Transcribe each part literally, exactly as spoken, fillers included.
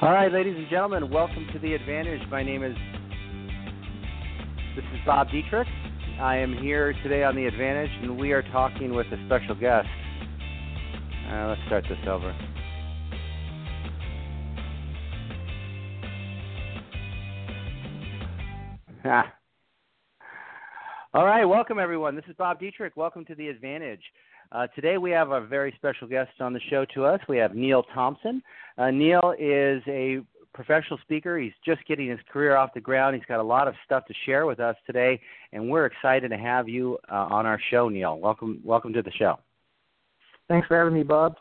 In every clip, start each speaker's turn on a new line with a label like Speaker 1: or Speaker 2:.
Speaker 1: All right, ladies and gentlemen, welcome to The Advantage. My name is, this is Bob Dietrich. I am here today on The Advantage, and we are talking with a special guest. Uh, let's start this over. All right, welcome everyone. This is Bob Dietrich. Welcome to The Advantage. Uh, today we have a very special guest on the show to us. We have Neil Thompson. Uh, Neil is a professional speaker. He's just getting his career off the ground. He's got a lot of stuff to share with us today, and we're excited to have you uh, on our show, Neil. Welcome, welcome to the show.
Speaker 2: Thanks for having me, Bob.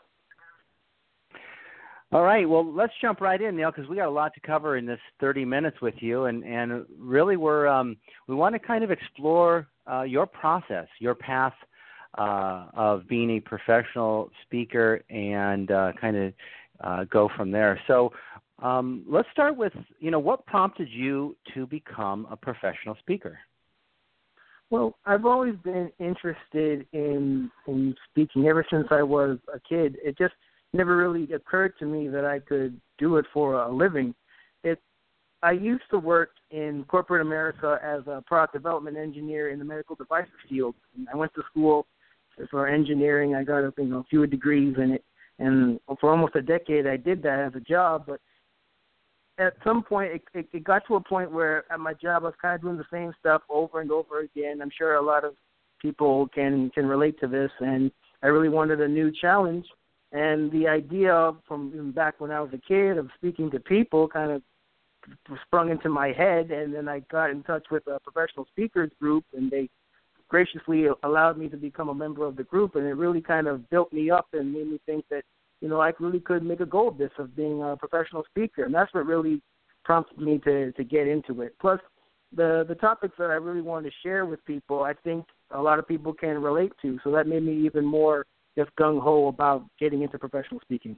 Speaker 1: All right, well, let's jump right in, Neil, because we got a lot to cover in this thirty minutes with you, and, and really we're um, we want to kind of explore uh, your process, your path uh, of being a professional speaker, and uh, kind of uh, go from there. So um, let's start with, you know, what prompted you to become a professional speaker?
Speaker 2: Well, I've always been interested in in speaking ever since I was a kid. It just never really occurred to me that I could do it for a living. It, I used to work in corporate America as a product development engineer in the medical devices field. I went to school for engineering. I got a you know, a few degrees in it, and for almost a decade I did that as a job. But at some point, it, it, it got to a point where at my job I was kind of doing the same stuff over and over again. I'm sure a lot of people can can relate to this, and I really wanted a new challenge. And the idea from even back when I was a kid of speaking to people kind of sprung into my head, and then I got in touch with a professional speakers group, and they graciously allowed me to become a member of the group, and it really kind of built me up and made me think that, you know, I really could make a go of this, of being a professional speaker, and that's what really prompted me to, to get into it. Plus, the, the topics that I really wanted to share with people, I think a lot of people can relate to, so that made me even more just gung-ho about getting into professional speaking.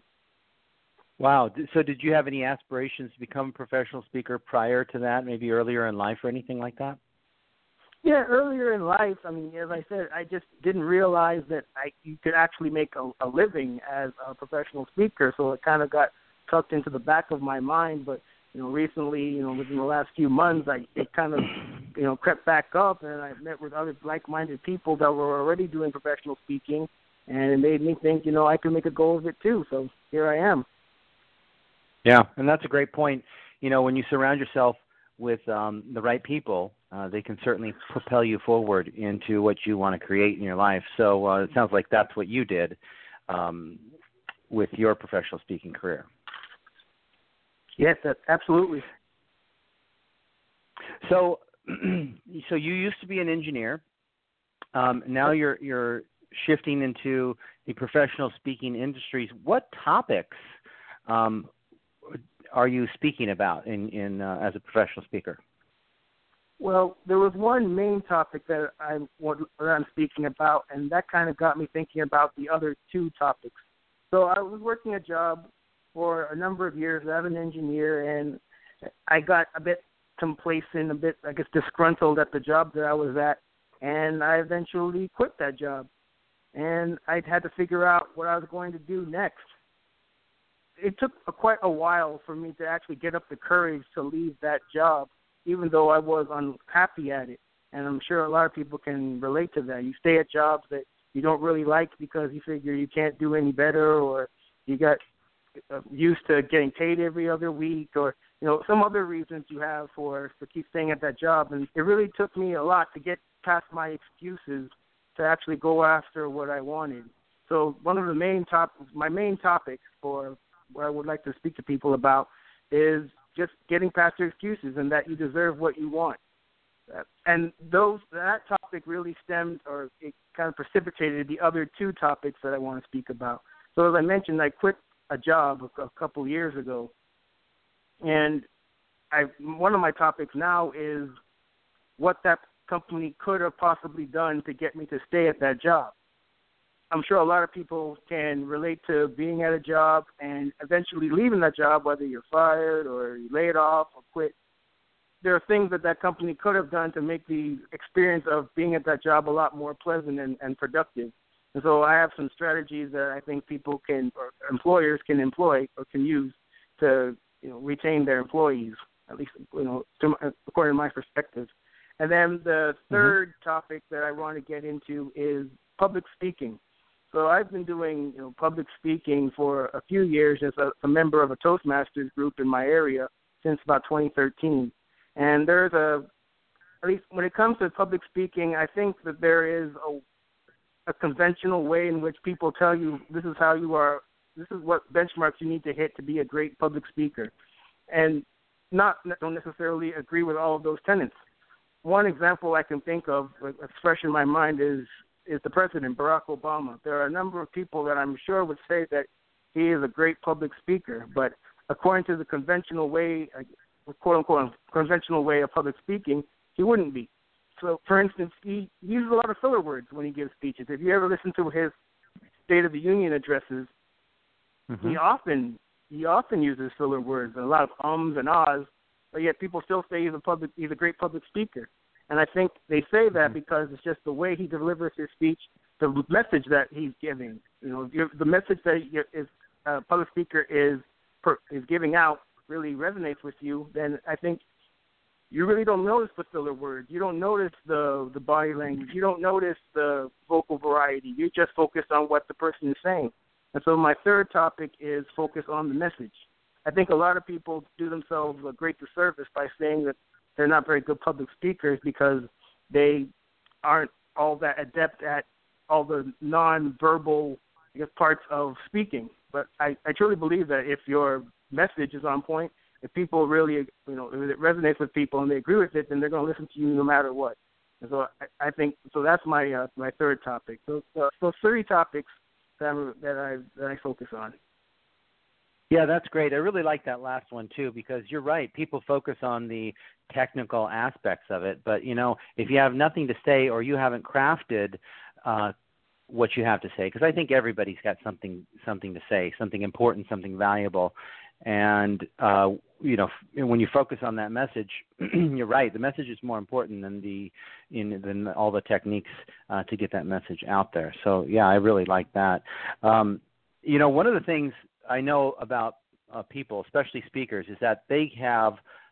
Speaker 1: Wow. So did you have any aspirations to become a professional speaker prior to that, maybe earlier in life or anything like that?
Speaker 2: Yeah, earlier in life, I mean, as I said, I just didn't realize that I you could actually make a, a living as a professional speaker, so it kind of got tucked into the back of my mind. But, you know, recently, you know, within the last few months, I it kind of, you know, crept back up, and I met with other like-minded people that were already doing professional speaking, and it made me think, you know, I could make a go of it too. So here I am.
Speaker 1: Yeah, and that's a great point. You know, when you surround yourself with um, the right people, uh, they can certainly propel you forward into what you want to create in your life. So uh, it sounds like that's what you did um, with your professional speaking career.
Speaker 2: Yes, that, absolutely.
Speaker 1: So, so you used to be an engineer. Um, now you're you're shifting into the professional speaking industries. What topics um, are you speaking about in, in uh, as a professional speaker?
Speaker 2: Well, there was one main topic that I what I'm speaking about, and that kind of got me thinking about the other two topics. So I was working a job for a number of years as an engineer, and I got a bit complacent, a bit, I guess, disgruntled at the job that I was at, and I eventually quit that job. And I had to figure out what I was going to do next. It took a, quite a while for me to actually get up the courage to leave that job, even though I was unhappy at it. And I'm sure a lot of people can relate to that. You stay at jobs that you don't really like because you figure you can't do any better, or you got used to getting paid every other week, or, you know, some other reasons you have for, for keep staying at that job. And it really took me a lot to get past my excuses to actually go after what I wanted. So one of the main topics, my main topic for what I would like to speak to people about is just getting past your excuses and that you deserve what you want. And those that topic really stemmed, or it kind of precipitated the other two topics that I want to speak about. So as I mentioned, I quit a job a, a couple years ago, and I one of my topics now is what that company could have possibly done to get me to stay at that job. I'm sure a lot of people can relate to being at a job and eventually leaving that job, whether you're fired or you laid off or quit. There are things that that company could have done to make the experience of being at that job a lot more pleasant and, and productive. And so I have some strategies that I think people can, or employers can employ or can use to you know, retain their employees, at least, you know, to my, according to my perspective. And then the third mm-hmm. topic that I want to get into is public speaking. So I've been doing, you know, public speaking for a few years as a, a member of a Toastmasters group in my area since about twenty thirteen. And there's a, at least when it comes to public speaking, I think that there is a, a conventional way in which people tell you this is how you are, this is what benchmarks you need to hit to be a great public speaker. And not don't necessarily agree with all of those tenets. One example I can think of, that's fresh in my mind, is is the president, Barack Obama. There are a number of people that I'm sure would say that he is a great public speaker, but according to the conventional way, quote unquote, conventional way of public speaking, he wouldn't be. So, for instance, he uses a lot of filler words when he gives speeches. If you ever listen to his State of the Union addresses, mm-hmm. he often he often uses filler words and a lot of ums and ahs, but yet people still say he's a public he's a great public speaker. And I think they say that mm-hmm. because it's just the way he delivers his speech, the message that he's giving. You know, the message that his uh, public speaker is per, is giving out really resonates with you. Then I think you really don't notice the filler words. You don't notice the the body language. You don't notice the vocal variety. You just focus on what the person is saying. And so my third topic is focus on the message. I think a lot of people do themselves a great disservice by saying that they're not very good public speakers because they aren't all that adept at all the nonverbal, I guess, parts of speaking. But I, I truly believe that if your message is on point, if people really, you know, if it resonates with people and they agree with it, then they're going to listen to you no matter what. And so I, I think so. That's my uh, my third topic. So, uh, so three topics that I'm, that I that I focus on.
Speaker 1: Yeah, that's great. I really like that last one too, because you're right. People focus on the technical aspects of it, but you know, if you have nothing to say or you haven't crafted uh, what you have to say, because I think everybody's got something something to say, something important, something valuable, and uh, you know, when you focus on that message, you're right. The message is more important than the in than all the techniques uh, to get that message out there. So yeah, I really like that. Um, you know, one of the things I know about uh, people, especially speakers, is that they have,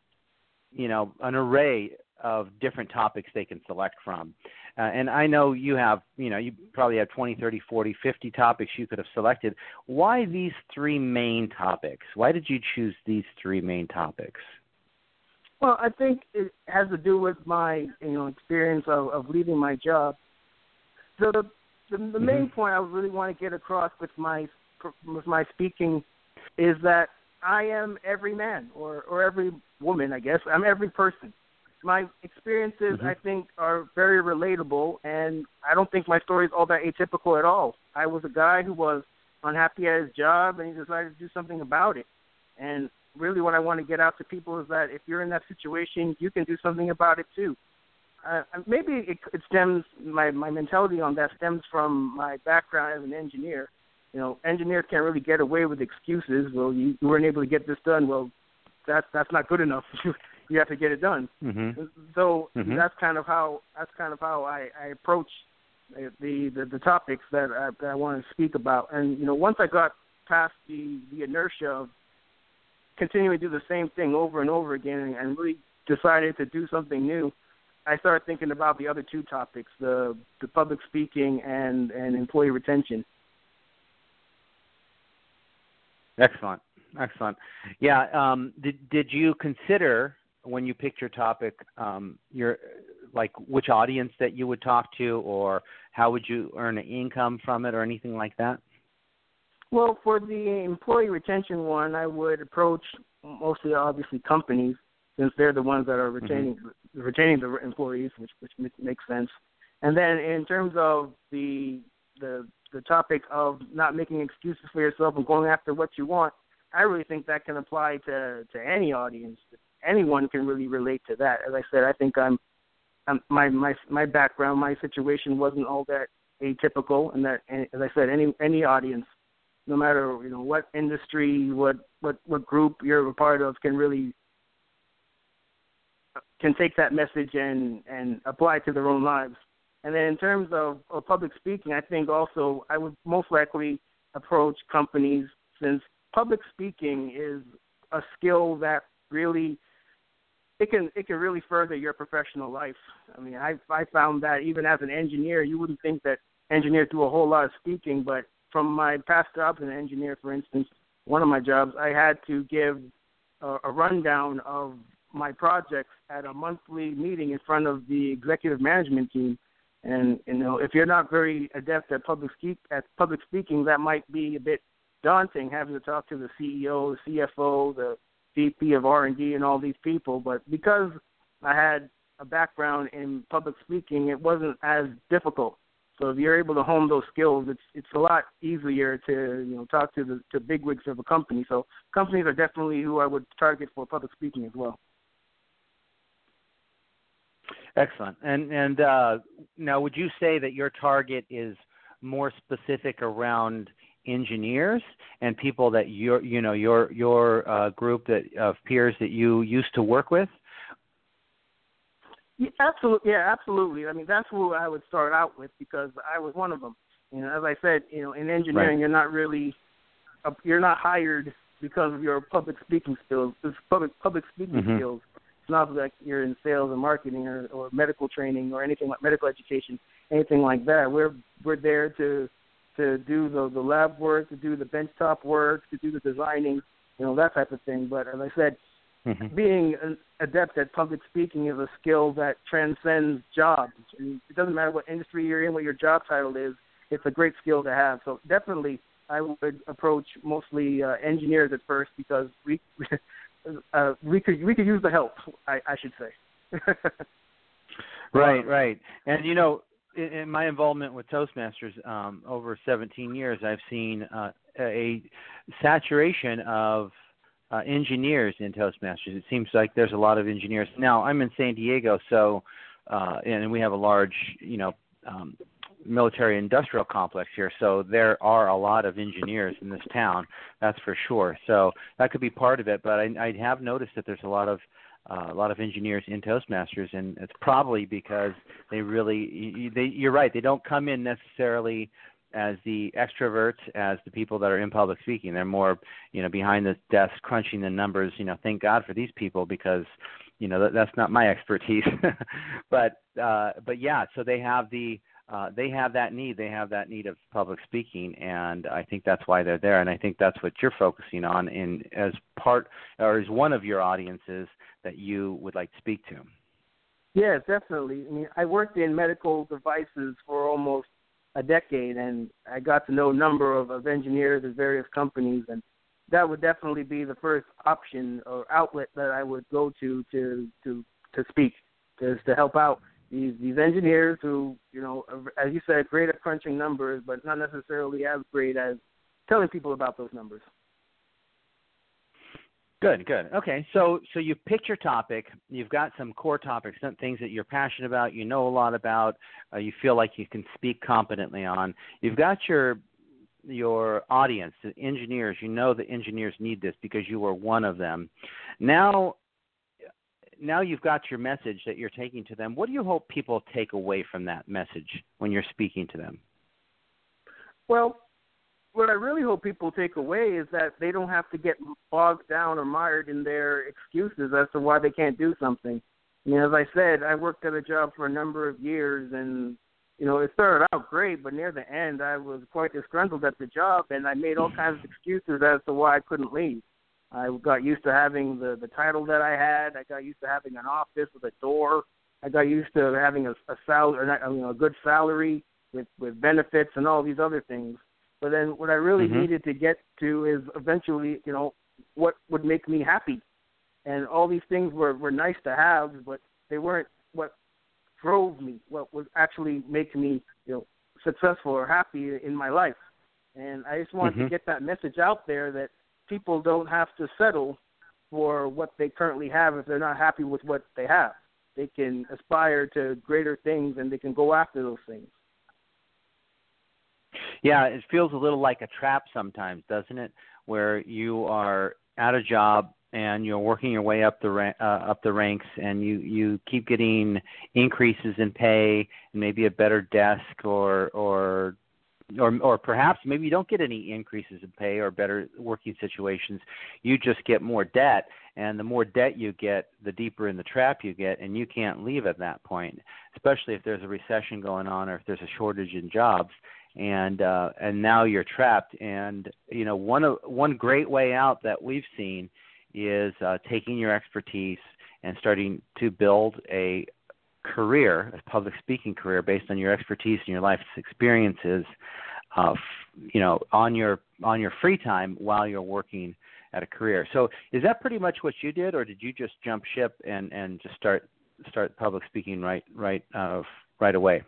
Speaker 1: you know, an array of different topics they can select from. Uh, and I know you have, you know, you probably have twenty, thirty, forty, fifty topics you could have selected. Why these three main topics? Why did you choose these three main topics?
Speaker 2: Well, I think it has to do with my, you know, experience of, of leaving my job. So the, the, the mm-hmm. main point I really want to get across with my with my speaking is that I am every man or, or every woman, I guess. I'm every person. My experiences, mm-hmm. I think, are very relatable, and I don't think my story is all that atypical at all. I was a guy who was unhappy at his job, and he decided to do something about it. And really what I want to get out to people is that if you're in that situation, you can do something about it too. Uh, maybe it, it stems, my, my mentality on that stems from my background as an engineer. You know, engineers can't really get away with excuses. Well, you, you weren't able to get this done. Well, that's that's not good enough. You have to get it done. Mm-hmm. So mm-hmm. that's kind of how that's kind of how I, I approach the, the the topics that I, that I want to speak about. And you know, once I got past the, the inertia of continuing to do the same thing over and over again, and, and really decided to do something new, I started thinking about the other two topics: the the public speaking and, and employee retention.
Speaker 1: Excellent, excellent. Yeah. Um, did did you consider when you picked your topic, um, your like which audience that you would talk to, or how would you earn an income from it, or anything like that?
Speaker 2: Well, for the employee retention one, I would approach mostly, obviously, companies, since they're the ones that are retaining mm-hmm. retaining the employees, which which makes sense. And then in terms of the the the topic of not making excuses for yourself and going after what you want, I really think that can apply to, to any audience. Anyone can really relate to that. As I said, I think I'm, I'm my my my background, my situation wasn't all that atypical, and that, as I said, any any audience, no matter you know what industry, what what what group you're a part of, can really can take that message and and apply it to their own lives. And then in terms of, of public speaking, I think also I would most likely approach companies, since public speaking is a skill that really it can it can really further your professional life. I mean, I I found that even as an engineer, you wouldn't think that engineers do a whole lot of speaking, but from my past jobs as an engineer, for instance, one of my jobs, I had to give a, a rundown of my projects at a monthly meeting in front of the executive management team. And, you know, if you're not very adept at public speak, at public speaking, that might be a bit daunting, having to talk to the C E O, the C F O, the V P of R and D, and all these people. But because I had a background in public speaking, it wasn't as difficult. So if you're able to hone those skills, it's it's a lot easier to you know talk to the to bigwigs of a company. So companies are definitely who I would target for public speaking as well.
Speaker 1: Excellent. And and uh, now, would you say that your target is more specific around engineers and people that your you know your your uh, group that of peers that you used to work with?
Speaker 2: Yeah, absolutely. Yeah, absolutely. I mean, that's who I would start out with because I was one of them. You know, as I said, you know, in engineering,
Speaker 1: right.
Speaker 2: you're not really, uh, you're not hired because of your public speaking skills. It's public public speaking
Speaker 1: mm-hmm.
Speaker 2: skills. It's not like you're in sales or marketing or, or medical training or anything like medical education, anything like that. We're we're there to to do the the lab work, to do the benchtop work, to do the designing, you know, that type of thing. But as I said, mm-hmm. being an adept at public speaking is a skill that transcends jobs. And it doesn't matter what industry you're in, what your job title is. It's a great skill to have. So definitely, I would approach mostly uh, engineers at first because we uh, we could we could use the help. I, I should say.
Speaker 1: Right, right, and you know, in, in my involvement with Toastmasters um, over seventeen years, I've seen uh, a saturation of Uh, engineers in Toastmasters. It seems like there's a lot of engineers. Now, I'm in San Diego, so uh, and we have a large, you know, um, military industrial complex here, so there are a lot of engineers in this town, that's for sure. So that could be part of it, but I, I have noticed that there's a lot of uh, a lot of engineers in Toastmasters, and it's probably because they really, they, you're right, they don't come in necessarily as the extroverts, as the people that are in public speaking. They're more, you know, behind the desk crunching the numbers. You know, thank God for these people because, you know, that, that's not my expertise. but uh, but yeah, so they have the uh, they have that need. They have that need of public speaking, and I think that's why they're there. And I think that's what you're focusing on in as part or as one of your audiences that you would like to speak to.
Speaker 2: Yes, definitely. I mean, I worked in medical devices for almost a decade, and I got to know a number of, of engineers at various companies, and that would definitely be the first option or outlet that I would go to to to, to speak, is to help out these these engineers who, you know, as you said, great at crunching numbers, but not necessarily as great as telling people about those numbers.
Speaker 1: Good, good. Okay, so so you picked your topic. You've got some core topics, some things that you're passionate about, you know a lot about, uh, you feel like you can speak competently on. You've got your your audience, the engineers. You know the engineers need this because you were one of them. Now, now you've got your message that you're taking to them. What do you hope people take away from that message when you're speaking to them?
Speaker 2: Well, what I really hope people take away is that they don't have to get bogged down or mired in their excuses as to why they can't do something. I mean, as I said, I worked at a job for a number of years, and, you know, it started out great, but near the end I was quite disgruntled at the job, and I made all kinds of excuses as to why I couldn't leave. I got used to having the, the title that I had. I got used to having an office with a door. I got used to having a, a salary, or not, you know, a good salary with, with benefits and all these other things. But then what I really mm-hmm. needed to get to is eventually, you know, what would make me happy. And all these things were, were nice to have, but they weren't what drove me, what would actually make me, you know, successful or happy in my life. And I just wanted mm-hmm. to get that message out there that people don't have to settle for what they currently have if they're not happy with what they have. They can aspire to greater things, and they can go after those things.
Speaker 1: Yeah, it feels a little like a trap sometimes, doesn't it? Where you are at a job and you're working your way up the ra- uh, up the ranks, and you, you keep getting increases in pay and maybe a better desk or or or or perhaps maybe you don't get any increases in pay or better working situations. You just get more debt, and the more debt you get, the deeper in the trap you get, and you can't leave at that point, especially if there's a recession going on or if there's a shortage in jobs. And uh, and now you're trapped. And you know, one of one great way out that we've seen is uh, taking your expertise and starting to build a career, a public speaking career, based on your expertise and your life's experiences, uh, you know, on your on your free time while you're working at a career. So, is that pretty much what you did, or did you just jump ship and, and just start start public speaking right right uh, right away?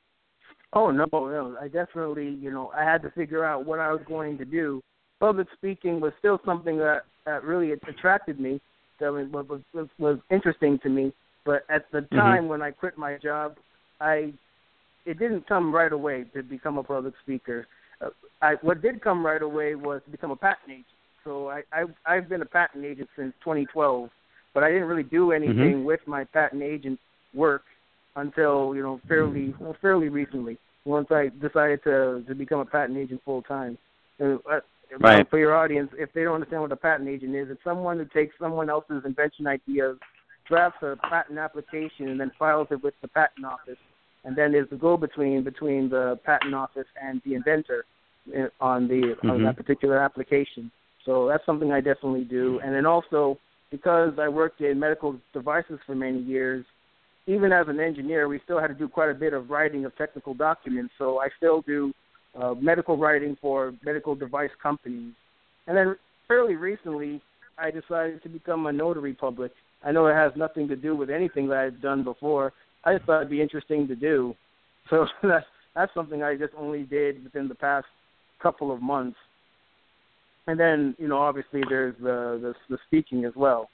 Speaker 2: Oh, no, no, I definitely, you know, I had to figure out what I was going to do. Public speaking was still something that, that really attracted me, that was, was, was interesting to me. But at the time mm-hmm. when I quit my job, I it didn't come right away to become a public speaker. Uh, I, what did come right away was to become a patent agent. So I, I, I've been a patent agent since twenty twelve, but I didn't really do anything mm-hmm. with my patent agent work until, you know, fairly well, fairly recently, once I decided to, to become a patent agent full time. Uh, right. For your audience, if they don't understand what a patent agent is, it's someone who takes someone else's invention ideas, drafts a patent application, and then files it with the patent office, and then is the go-between between the patent office and the inventor on the mm-hmm. on that particular application. So that's something I definitely do. And then also, because I worked in medical devices for many years, even as an engineer, we still had to do quite a bit of writing of technical documents. So I still do uh, medical writing for medical device companies. And then fairly recently, I decided to become a notary public. I know it has nothing to do with anything that I've done before. I just thought it'd be interesting to do. So that's, that's something I just only did within the past couple of months. And then, you know, obviously there's the, the, the speaking as well.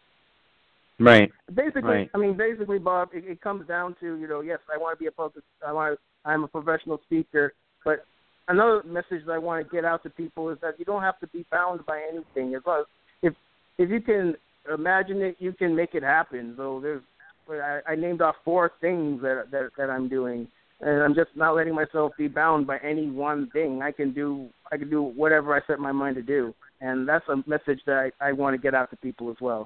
Speaker 1: Right.
Speaker 2: Basically,
Speaker 1: right.
Speaker 2: I mean, basically, Bob, it, it comes down to, you know, yes, I want to be a public, I want to, I'm a professional speaker, but another message that I want to get out to people is that you don't have to be bound by anything. As long as, if if you can imagine it, you can make it happen. So there's, I, I named off four things that, that that I'm doing, and I'm just not letting myself be bound by any one thing. I can do, I can do whatever I set my mind to do, and that's a message that I, I want to get out to people as well.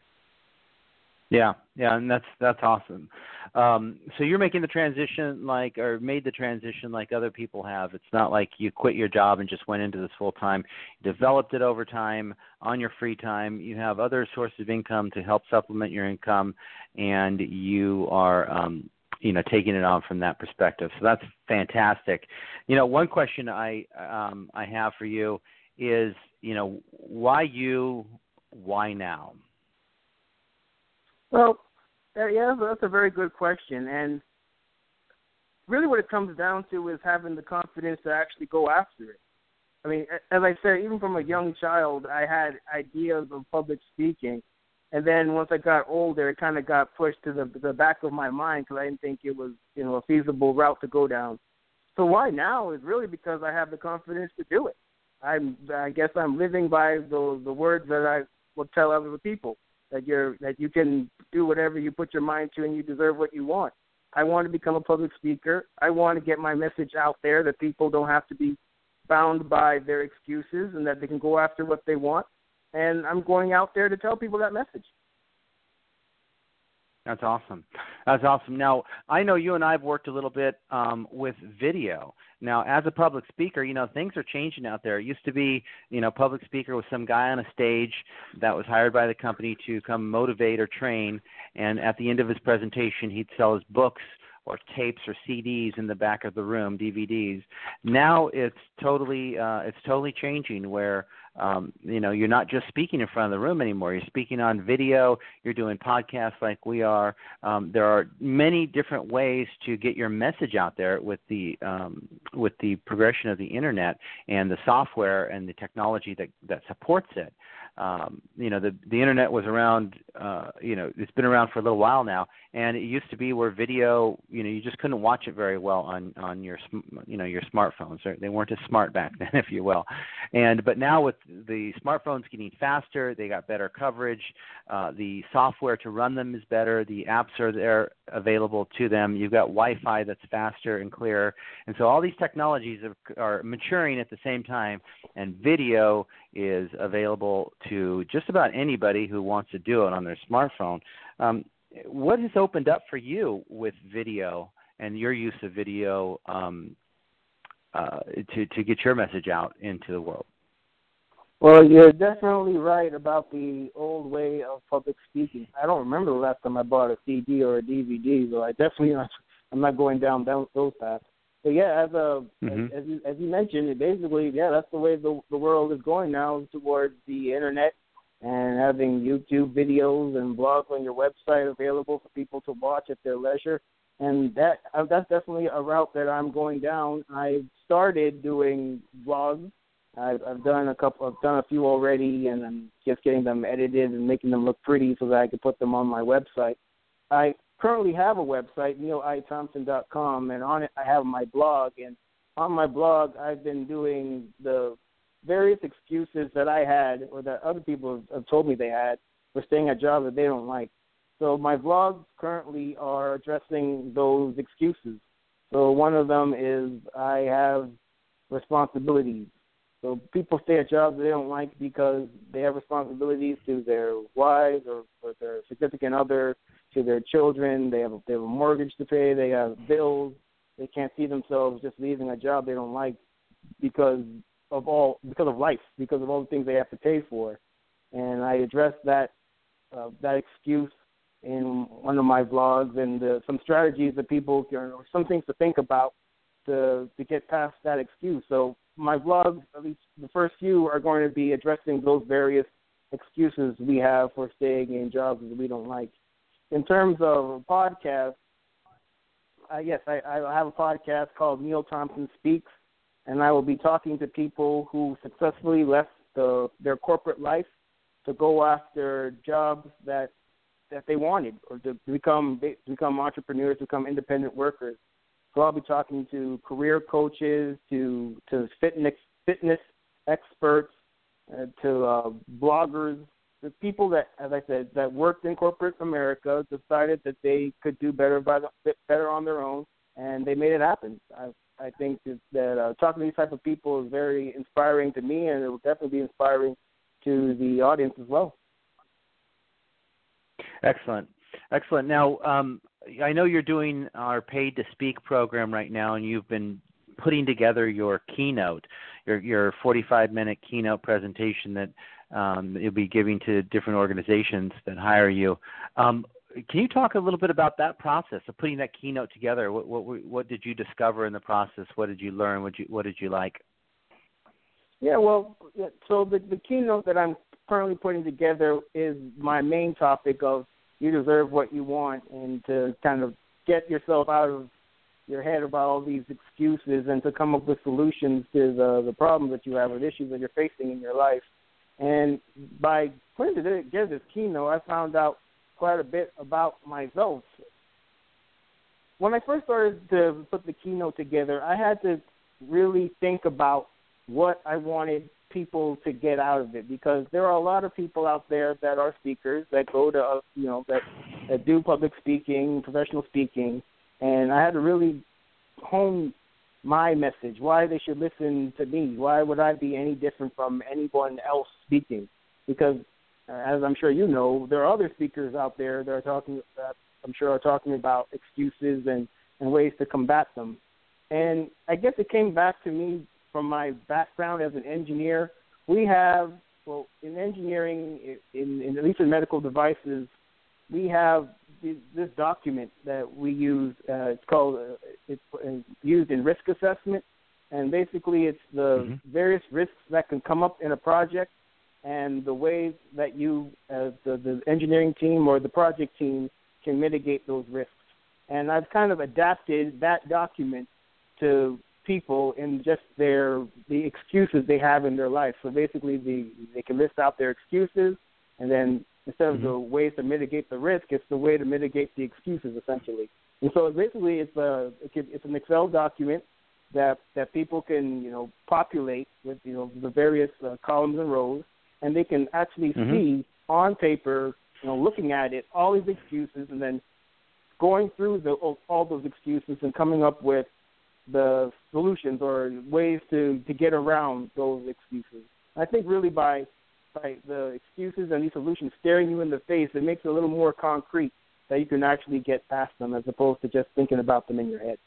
Speaker 1: Yeah, yeah, and that's that's awesome. Um, so you're making the transition like, or made the transition like other people have. It's not like you quit your job and just went into this full time. You developed it over time on your free time. You have other sources of income to help supplement your income, and you are, um, you know, taking it on from that perspective. So that's fantastic. You know, one question I um, I have for you is, you know, why you? Why now?
Speaker 2: Well, yeah, that's a very good question. And really what it comes down to is having the confidence to actually go after it. I mean, as I said, even from a young child, I had ideas of public speaking. And then once I got older, it kind of got pushed to the, the back of my mind because I didn't think it was, you know, a feasible route to go down. So why now is really because I have the confidence to do it. I'm, I guess I'm living by the, the words that I will tell other people. That you're that you can do whatever you put your mind to and you deserve what you want. I want to become a public speaker. I want to get my message out there that people don't have to be bound by their excuses and that they can go after what they want. And I'm going out there to tell people that message.
Speaker 1: That's awesome. That's awesome. Now, I know you and I have worked a little bit um, with video. Now, as a public speaker, you know, things are changing out there. It used to be, you know, public speaker was some guy on a stage that was hired by the company to come motivate or train, and at the end of his presentation, he'd sell his books or tapes or C Ds in the back of the room, D V Ds. Now it's totally uh, it's totally changing where um, you know, you're not just speaking in front of the room anymore. You're speaking on video. You're doing podcasts like we are. Um, there are many different ways to get your message out there with the um, with the progression of the internet and the software and the technology that that supports it. Um, you know, the the internet was around. Uh, you know, it's been around for a little while now, and it used to be where video, you know, you just couldn't watch it very well on on your, you know, your smartphones. They weren't as smart back then, if you will. And but now with the smartphones getting faster, they got better coverage. Uh, the software to run them is better. The apps are there available to them. You've got Wi-Fi that's faster and clearer. And so all these technologies are, are maturing at the same time, and video is available to just about anybody who wants to do it on their smartphone. Um, what has opened up for you with video and your use of video um, uh, to, to get your message out into the world?
Speaker 2: Well, you're definitely right about the old way of public speaking. I don't remember the last time I bought a C D or a D V D, so I definitely not, I'm not going down those paths. But yeah, as a mm-hmm. as, as you as you mentioned, it basically yeah, that's the way the the world is going now, towards the internet and having YouTube videos and blogs on your website available for people to watch at their leisure. And that uh, that's definitely a route that I'm going down. I started doing vlogs. I've, I've done a couple. I've done a few already, and I'm just getting them edited and making them look pretty so that I can put them on my website. I currently have a website, neil i thompson dot com, and on it I have my blog. And on my blog, I've been doing the various excuses that I had, or that other people have, have told me they had, for staying at jobs that they don't like. So my vlogs currently are addressing those excuses. So one of them is I have responsibilities. So people stay at jobs they don't like because they have responsibilities to their wives or, or their significant other, to their children. They have, they have a mortgage to pay. They have bills. They can't see themselves just leaving a job they don't like because of all because of life, because of all the things they have to pay for. And I address that uh, that excuse in one of my vlogs, and uh, some strategies that people can, or some things to think about to to get past that excuse. So my vlogs, at least the first few, are going to be addressing those various excuses we have for staying in jobs that we don't like. In terms of podcasts, uh, yes, I, I have a podcast called Neil Thompson Speaks, and I will be talking to people who successfully left the, their corporate life to go after jobs that that they wanted, or to become to become entrepreneurs, become independent workers. So I'll be talking to career coaches, to to fitness fitness experts, uh, to uh, bloggers, the people that, as I said, that worked in corporate America, decided that they could do better by the, better on their own, and they made it happen. I I think that, that uh, talking to these type of people is very inspiring to me, and it will definitely be inspiring to the audience as well.
Speaker 1: Excellent. Excellent. Now, um, I know you're doing our Paid to Speak program right now, and you've been putting together your keynote, your your forty-five minute keynote presentation that um, you'll be giving to different organizations that hire you. Um, can you talk a little bit about that process of putting that keynote together? What what, what did you discover in the process? What did you learn? What did you, what did you like?
Speaker 2: Yeah, well, so the, the keynote that I'm currently putting together is my main topic of you deserve what you want, and to kind of get yourself out of your head about all these excuses and to come up with solutions to the, the problems that you have or the issues that you're facing in your life. And by putting together this keynote, I found out quite a bit about myself. When I first started to put the keynote together, I had to really think about what I wanted people to get out of it, because there are a lot of people out there that are speakers that go to, uh, you know, that, that do public speaking, professional speaking, and I had to really hone my message, why they should listen to me, why would I be any different from anyone else speaking, because uh, as I'm sure you know, there are other speakers out there that are talking, uh, I'm sure are talking about excuses and, and ways to combat them. And I guess it came back to me from my background as an engineer. We have, well, in engineering, in, in at least in medical devices, we have this document that we use. Uh, it's called, uh, it's used in risk assessment, and basically it's the mm-hmm. various risks that can come up in a project and the ways that you, as the, the engineering team or the project team, can mitigate those risks. And I've kind of adapted that document to people in just their the excuses they have in their life. So basically, the they can list out their excuses, and then instead of mm-hmm. the ways to mitigate the risk, it's the way to mitigate the excuses, essentially. And so basically, it's a it's an Excel document that that people can you know populate with you know the various uh, columns and rows, and they can actually mm-hmm. see on paper, you know, looking at it, all these excuses, and then going through the, all those excuses and coming up with the solutions or ways to, to get around those excuses. I think really by by the excuses and these solutions staring you in the face, it makes it a little more concrete that you can actually get past them as opposed to just thinking about them in your head.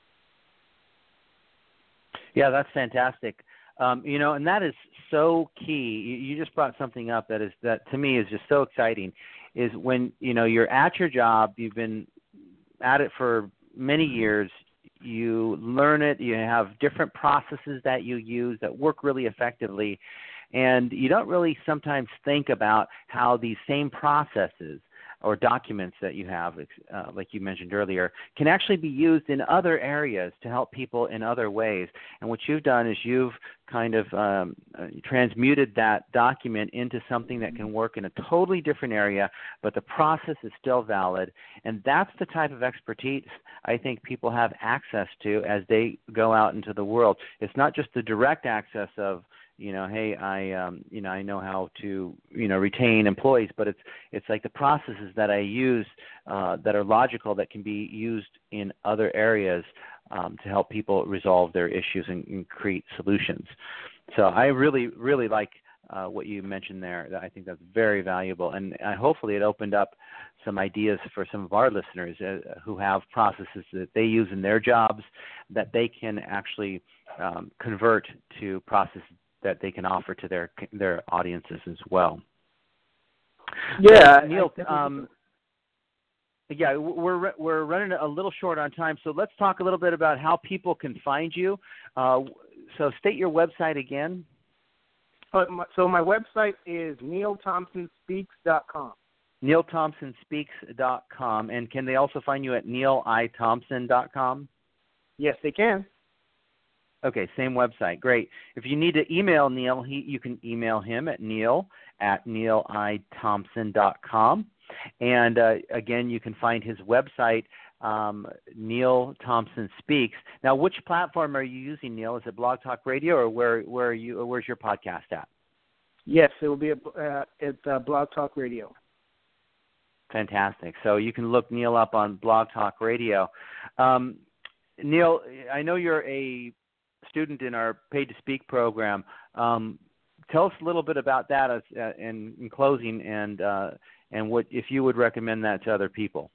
Speaker 1: Yeah, that's fantastic. Um, you know, and that is so key. You, you just brought something up that is that to me is just so exciting. Is when you know you're at your job, you've been at it for many years. You learn it. You have different processes that you use that work really effectively, and you don't really sometimes think about how these same processes or documents that you have, uh, like you mentioned earlier, can actually be used in other areas to help people in other ways. And what you've done is you've kind of um, uh, transmuted that document into something that can work in a totally different area, but the process is still valid. And that's the type of expertise I think people have access to as they go out into the world. It's not just the direct access of, you know, hey, I, um, you know, I know how to, you know, retain employees, but it's, it's like the processes that I use uh, that are logical that can be used in other areas um, to help people resolve their issues and, and create solutions. So I really, really like uh, what you mentioned there. I think that's very valuable, and uh, hopefully it opened up some ideas for some of our listeners uh, who have processes that they use in their jobs that they can actually um, convert to processes that they can offer to their their audiences as well.
Speaker 2: Yeah,
Speaker 1: so, Neil. Um, yeah, we're we're running a little short on time, so let's talk a little bit about how people can find you. Uh, so, state your website again.
Speaker 2: So, my website is neil thompson speaks dot com.
Speaker 1: neil thompson speaks dot com, and can they also find you at neil i thompson dot com?
Speaker 2: Yes, they can.
Speaker 1: Okay, same website. Great. If you need to email Neil, he, you can email him at neil at neil i thompson dot com. And, uh, again, you can find his website, um, Neil Thompson Speaks. Now, which platform are you using, Neil? Is it Blog Talk Radio, or where, where are you, or where's your podcast at?
Speaker 2: Yes, it will be at uh, it's, uh, Blog Talk Radio.
Speaker 1: Fantastic. So you can look Neil up on Blog Talk Radio. Um, Neil, I know you're a student in our Paid to Speak program. Um, tell us a little bit about that as, uh, in, in closing, and uh, and what if you would recommend that to other people.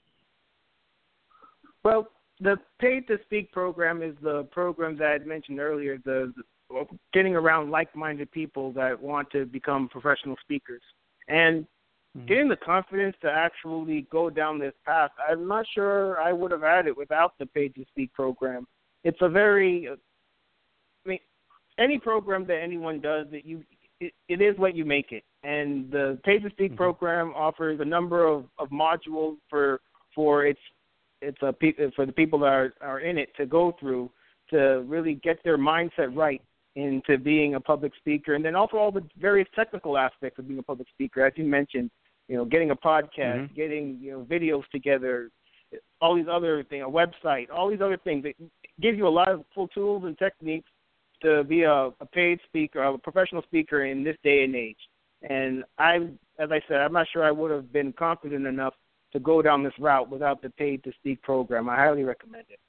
Speaker 2: Well, the Paid to Speak program is the program that I mentioned earlier, the, the getting around like-minded people that want to become professional speakers. And mm-hmm. getting the confidence to actually go down this path, I'm not sure I would have had it without the Paid to Speak program. It's a very I mean, any program that anyone does, that you, it, it is what you make it. And the Paid to Speak mm-hmm. program offers a number of, of modules for for its it's a for the people that are, are in it to go through to really get their mindset right into being a public speaker, and then also all the various technical aspects of being a public speaker, as you mentioned. You know, getting a podcast, mm-hmm. getting you know videos together, all these other things, a website, all these other things. It gives you a lot of full tools and techniques to be a, a paid speaker, a professional speaker in this day and age. And I, as I said, I'm not sure I would have been confident enough to go down this route without the Paid to Speak program. I highly recommend it.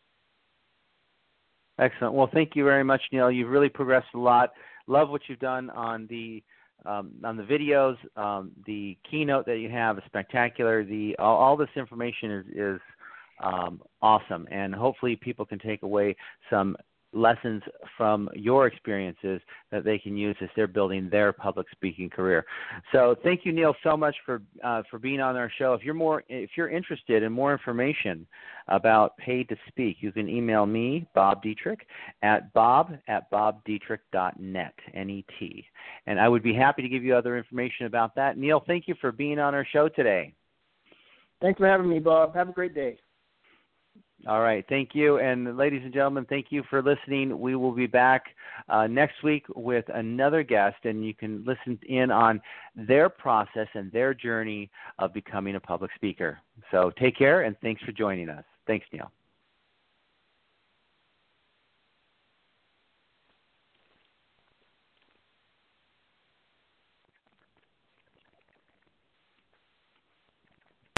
Speaker 1: Excellent. Well, thank you very much, Neil. You've really progressed a lot. Love what you've done on the um, on the videos. Um, the keynote that you have is spectacular. The all, all this information is is um, awesome, and hopefully people can take away some lessons from your experiences that they can use as they're building their public speaking career. So thank you, Neil, so much for uh, for being on our show. If you're more if you're interested in more information about Paid to Speak, you can email me, Bob Dietrich, at bob at bob dietrich dot net, N E T. And I would be happy to give you other information about that. Neil, thank you for being on our show today.
Speaker 2: Thanks for having me, Bob. Have a great day.
Speaker 1: All right. Thank you. And ladies and gentlemen, thank you for listening. We will be back uh, next week with another guest, and you can listen in on their process and their journey of becoming a public speaker. So take care, and thanks for joining us. Thanks, Neil.